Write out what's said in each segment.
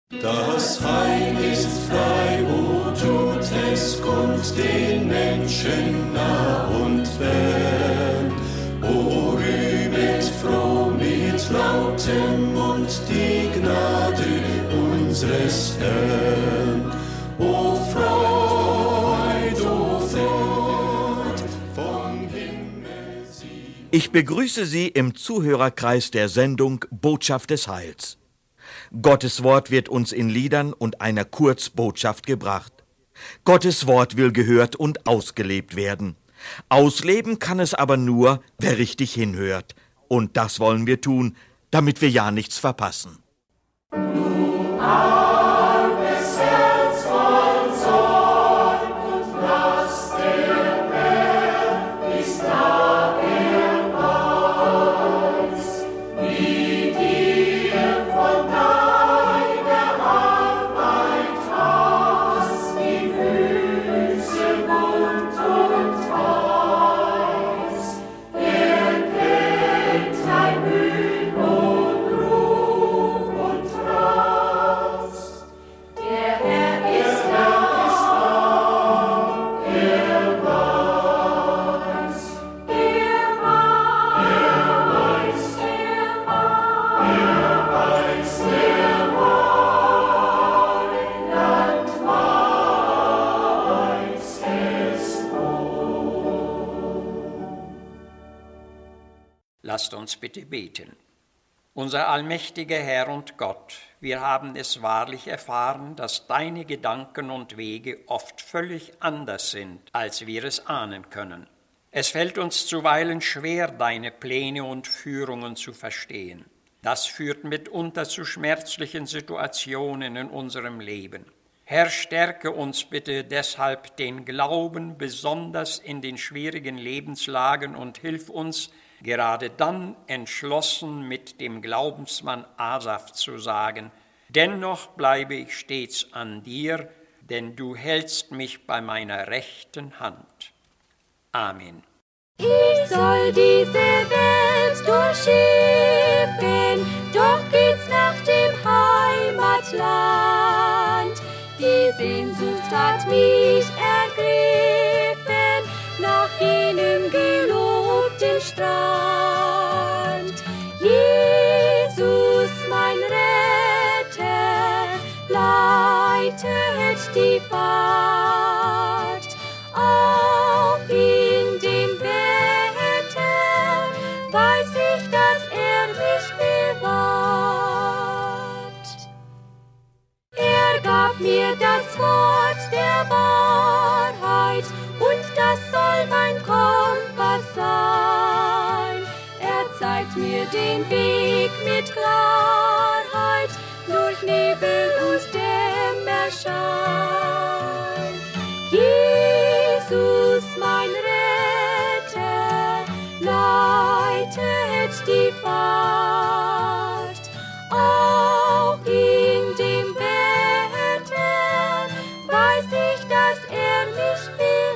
Das Heil ist frei, o tut es kund den Menschen nah und fern. O rühmet froh mit lautem Mund die Gnade unseres Herrn. O Freud, vom Himmel sie. Ich begrüße Sie im Zuhörerkreis der Sendung Botschaft des Heils. Gottes Wort wird uns in Liedern und einer Kurzbotschaft gebracht. Gottes Wort will gehört und ausgelebt werden. Ausleben kann es aber nur, wer richtig hinhört. Und das wollen wir tun, damit wir ja nichts verpassen. Lasst uns bitte beten. Unser allmächtiger Herr und Gott, wir haben es wahrlich erfahren, dass deine Gedanken und Wege oft völlig anders sind, als wir es ahnen können. Es fällt uns zuweilen schwer, deine Pläne und Führungen zu verstehen. Das führt mitunter zu schmerzlichen Situationen in unserem Leben. Herr, stärke uns bitte deshalb den Glauben, besonders in den schwierigen Lebenslagen, und hilf uns, gerade dann entschlossen mit dem Glaubensmann Asaf zu sagen: Dennoch bleibe ich stets an dir, denn du hältst mich bei meiner rechten Hand. Amen. Ich soll diese Welt durchschiffen, doch geht's nach dem Heimatland. Die Sehnsucht hat mich ergriffen nach jenem gelobten Strand. Jesus, mein Retter, leitet die Fahrt. Auch in dem Wetter weiß ich, dass mich bewahrt. Er gab mir das Wort der Wahrheit, und das soll mein Kompass sein. Er zeigt mir den Weg mit Klarheit durch Nebel und Dämmerschein. Jesus, mein Retter, leitet die Fahrt. Auch in dem Wetter weiß ich, dass mich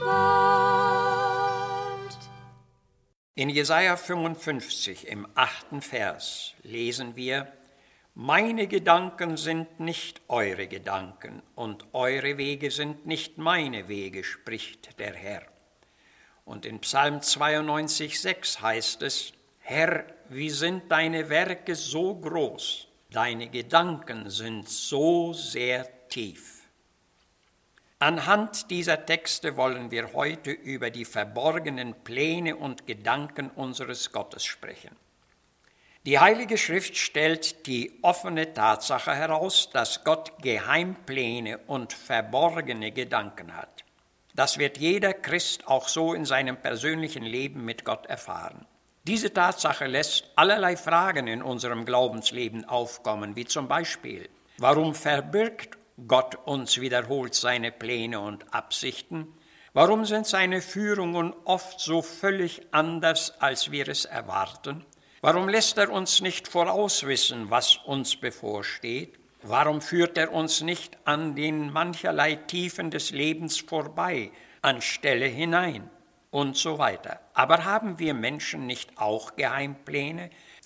bewahrt. In Jesaja 55 im 8. Vers lesen wir: Meine Gedanken sind nicht eure Gedanken, und eure Wege sind nicht meine Wege, spricht der Herr. Und in Psalm 92,6 heißt es: Herr, wie sind deine Werke so groß, deine Gedanken sind so sehr tief. Anhand dieser Texte wollen wir heute über die verborgenen Pläne und Gedanken unseres Gottes sprechen. Die Heilige Schrift stellt die offene Tatsache heraus, dass Gott Geheimpläne und verborgene Gedanken hat. Das wird jeder Christ auch so in seinem persönlichen Leben mit Gott erfahren. Diese Tatsache lässt allerlei Fragen in unserem Glaubensleben aufkommen, wie zum Beispiel: Warum verbirgt Gott uns wiederholt seine Pläne und Absichten? Warum sind seine Führungen oft so völlig anders, als wir es erwarten? Warum lässt er uns nicht vorauswissen, was uns bevorsteht? Warum führt er uns nicht an den mancherlei Tiefen des Lebens vorbei, anstelle hinein? Und so weiter. Aber haben wir Menschen nicht auch Geheimpläne?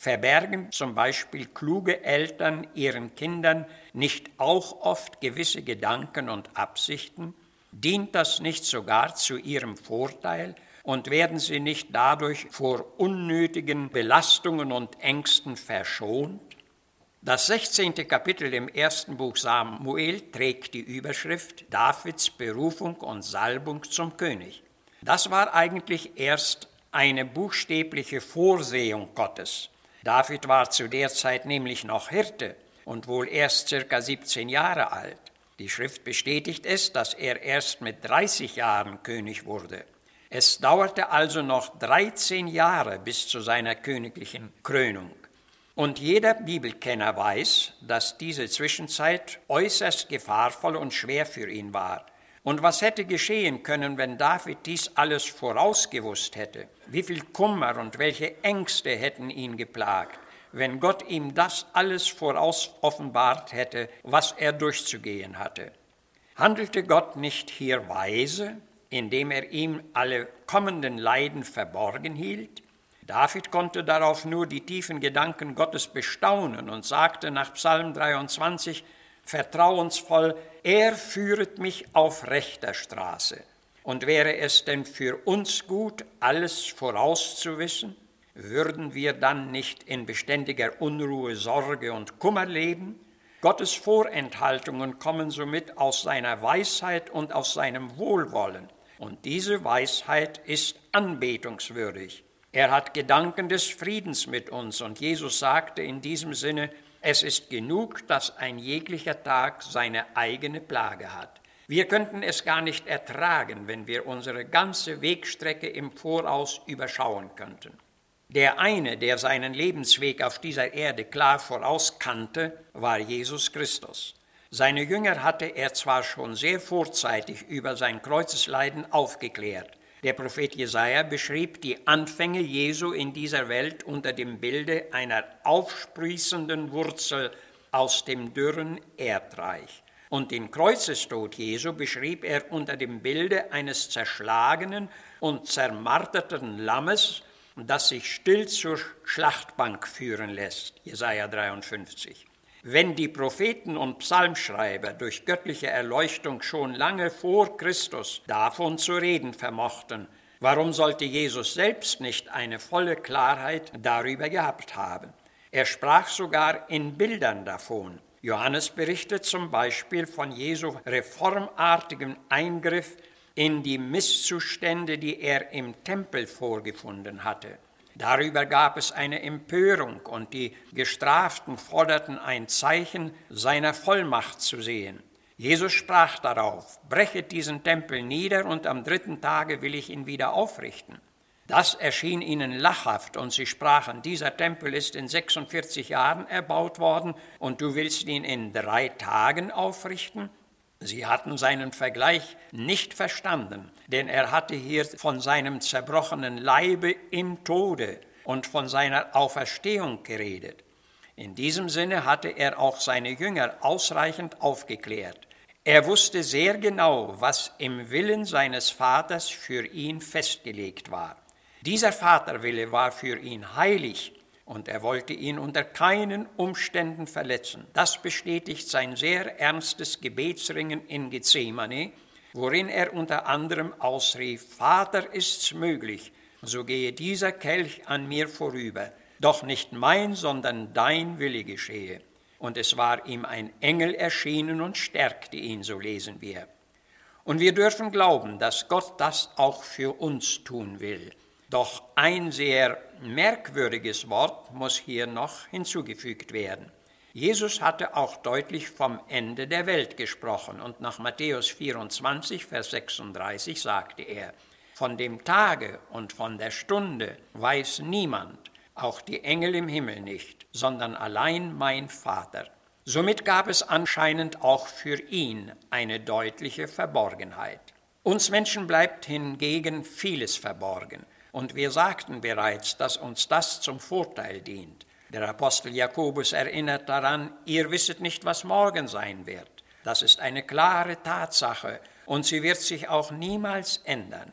Verbergen zum Beispiel kluge Eltern ihren Kindern nicht auch oft gewisse Gedanken und Absichten? Dient das nicht sogar zu ihrem Vorteil und werden sie nicht dadurch vor unnötigen Belastungen und Ängsten verschont? Das 16. Kapitel im 1. Buch Samuel trägt die Überschrift Davids Berufung und Salbung zum König. Das war eigentlich erst eine buchstäbliche Vorsehung Gottes. David war zu der Zeit nämlich noch Hirte und wohl erst ca. 17 Jahre alt. Die Schrift bestätigt es, dass er erst mit 30 Jahren König wurde. Es dauerte also noch 13 Jahre bis zu seiner königlichen Krönung. Und jeder Bibelkenner weiß, dass diese Zwischenzeit äußerst gefahrvoll und schwer für ihn war. Und was hätte geschehen können, wenn David dies alles vorausgewusst hätte? Wie viel Kummer und welche Ängste hätten ihn geplagt, wenn Gott ihm das alles voraus offenbart hätte, was er durchzugehen hatte? Handelte Gott nicht hier weise, indem er ihm alle kommenden Leiden verborgen hielt? David konnte darauf nur die tiefen Gedanken Gottes bestaunen und sagte nach Psalm 23 vertrauensvoll: Er führet mich auf rechter Straße. Und wäre es denn für uns gut, alles vorauszuwissen? Würden wir dann nicht in beständiger Unruhe, Sorge und Kummer leben? Gottes Vorenthaltungen kommen somit aus seiner Weisheit und aus seinem Wohlwollen. Und diese Weisheit ist anbetungswürdig. Er hat Gedanken des Friedens mit uns und Jesus sagte in diesem Sinne: Es ist genug, dass ein jeglicher Tag seine eigene Plage hat. Wir könnten es gar nicht ertragen, wenn wir unsere ganze Wegstrecke im Voraus überschauen könnten. Der eine, der seinen Lebensweg auf dieser Erde klar vorauskannte, war Jesus Christus. Seine Jünger hatte er zwar schon sehr vorzeitig über sein Kreuzesleiden aufgeklärt. Der Prophet Jesaja beschrieb die Anfänge Jesu in dieser Welt unter dem Bilde einer aufsprießenden Wurzel aus dem dürren Erdreich. Und den Kreuzestod Jesu beschrieb er unter dem Bilde eines zerschlagenen und zermarterten Lammes, das sich still zur Schlachtbank führen lässt. Jesaja 53. Wenn die Propheten und Psalmschreiber durch göttliche Erleuchtung schon lange vor Christus davon zu reden vermochten, warum sollte Jesus selbst nicht eine volle Klarheit darüber gehabt haben? Er sprach sogar in Bildern davon. Johannes berichtet zum Beispiel von Jesu reformartigem Eingriff in die Misszustände, die er im Tempel vorgefunden hatte. Darüber gab es eine Empörung und die Gestraften forderten ein Zeichen seiner Vollmacht zu sehen. Jesus sprach darauf: Brechet diesen Tempel nieder und am 3. Tage will ich ihn wieder aufrichten. Das erschien ihnen lachhaft und sie sprachen: Dieser Tempel ist in 46 Jahren erbaut worden und du willst ihn in 3 Tagen aufrichten? Sie hatten seinen Vergleich nicht verstanden, denn er hatte hier von seinem zerbrochenen Leibe im Tode und von seiner Auferstehung geredet. In diesem Sinne hatte er auch seine Jünger ausreichend aufgeklärt. Er wusste sehr genau, was im Willen seines Vaters für ihn festgelegt war. Dieser Vaterwille war für ihn heilig und er wollte ihn unter keinen Umständen verletzen. Das bestätigt sein sehr ernstes Gebetsringen in Gethsemane, worin er unter anderem ausrief: Vater, ist's möglich, so gehe dieser Kelch an mir vorüber, doch nicht mein, sondern dein Wille geschehe. Und es war ihm ein Engel erschienen und stärkte ihn, so lesen wir. Und wir dürfen glauben, dass Gott das auch für uns tun will. Doch ein sehr merkwürdiges Wort muss hier noch hinzugefügt werden. Jesus hatte auch deutlich vom Ende der Welt gesprochen und nach Matthäus 24, Vers 36 sagte er: Von dem Tage und von der Stunde weiß niemand, auch die Engel im Himmel nicht, sondern allein mein Vater. Somit gab es anscheinend auch für ihn eine deutliche Verborgenheit. Uns Menschen bleibt hingegen vieles verborgen. Und wir sagten bereits, dass uns das zum Vorteil dient. Der Apostel Jakobus erinnert daran: Ihr wisset nicht, was morgen sein wird. Das ist eine klare Tatsache und sie wird sich auch niemals ändern.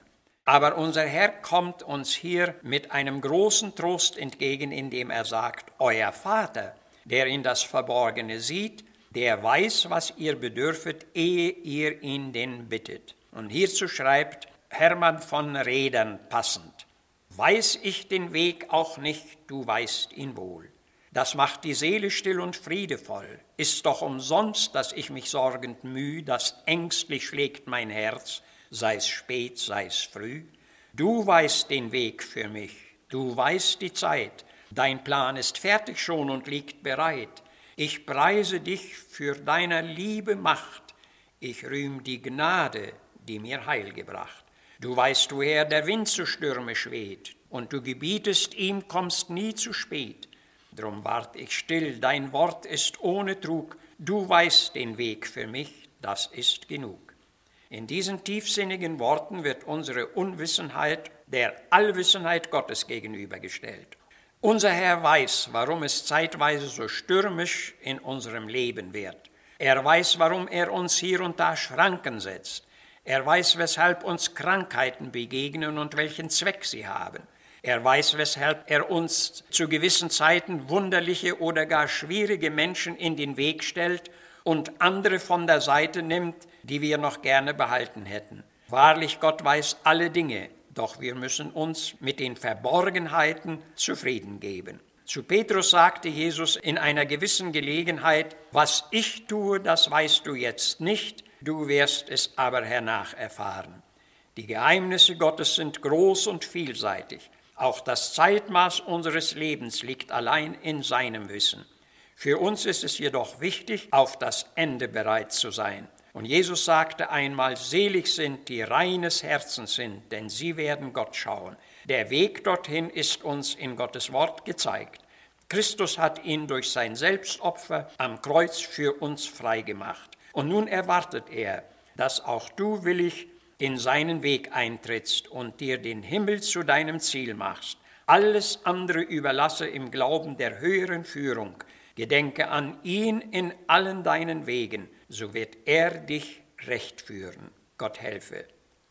Aber unser Herr kommt uns hier mit einem großen Trost entgegen, indem er sagt, euer Vater, der in das Verborgene sieht, der weiß, was ihr bedürfet, ehe ihr ihn denn bittet. Und hierzu schreibt Hermann von Redern passend, weiß ich den Weg auch nicht, du weißt ihn wohl. Das macht die Seele still und friedevoll. Ist doch umsonst, dass ich mich sorgend müh, dass ängstlich schlägt mein Herz, sei's spät, sei's früh. Du weißt den Weg für mich, du weißt die Zeit, dein Plan ist fertig schon und liegt bereit. Ich preise dich für deiner Liebe Macht, ich rühm die Gnade, die mir Heil gebracht. Du weißt, woher der Wind zu stürmisch weht, und du gebietest ihm, kommst nie zu spät. Drum wart ich still, dein Wort ist ohne Trug, du weißt den Weg für mich, das ist genug. In diesen tiefsinnigen Worten wird unsere Unwissenheit der Allwissenheit Gottes gegenübergestellt. Unser Herr weiß, warum es zeitweise so stürmisch in unserem Leben wird. Er weiß, warum er uns hier und da Schranken setzt. Er weiß, weshalb uns Krankheiten begegnen und welchen Zweck sie haben. Er weiß, weshalb er uns zu gewissen Zeiten wunderliche oder gar schwierige Menschen in den Weg stellt und andere von der Seite nimmt, die wir noch gerne behalten hätten. Wahrlich, Gott weiß alle Dinge, doch wir müssen uns mit den Verborgenheiten zufrieden geben. Zu Petrus sagte Jesus in einer gewissen Gelegenheit, was ich tue, das weißt du jetzt nicht, du wirst es aber hernach erfahren. Die Geheimnisse Gottes sind groß und vielseitig. Auch das Zeitmaß unseres Lebens liegt allein in seinem Wissen. Für uns ist es jedoch wichtig, auf das Ende bereit zu sein. Und Jesus sagte einmal, selig sind, die reines Herzens sind, denn sie werden Gott schauen. Der Weg dorthin ist uns in Gottes Wort gezeigt. Christus hat ihn durch sein Selbstopfer am Kreuz für uns freigemacht. Und nun erwartet er, dass auch du willig in seinen Weg eintrittst und dir den Himmel zu deinem Ziel machst. Alles andere überlasse im Glauben der höheren Führung. Gedenke an ihn in allen deinen Wegen, so wird er dich recht führen. Gott helfe.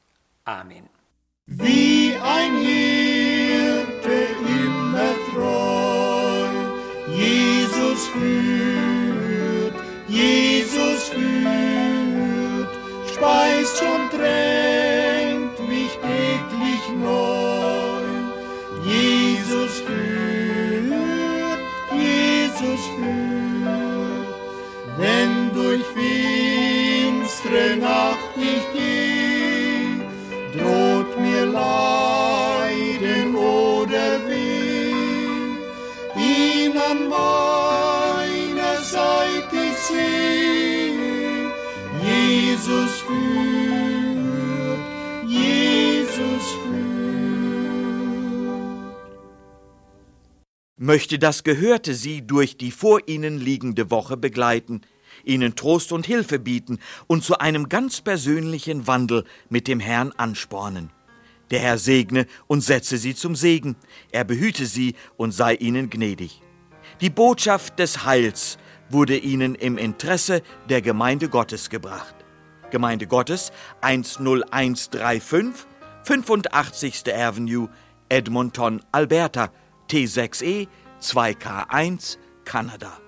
Amen. Wie ein Hirte immer treu, Jesus führt, speist und tränkt mich täglich neu. Jesus führt, wenn durch finstere Nacht ich geh, droht mir Leiden oder Weh, ihn an meiner Seite ich seh, Jesus führt, Jesus führt. Möchte das Gehörte Sie durch die vor Ihnen liegende Woche begleiten, Ihnen Trost und Hilfe bieten und zu einem ganz persönlichen Wandel mit dem Herrn anspornen. Der Herr segne und setze Sie zum Segen, er behüte Sie und sei Ihnen gnädig. Die Botschaft des Heils wurde Ihnen im Interesse der Gemeinde Gottes gebracht. Gemeinde Gottes 10135, 85. Avenue, Edmonton, Alberta, T6E 2K1, Kanada.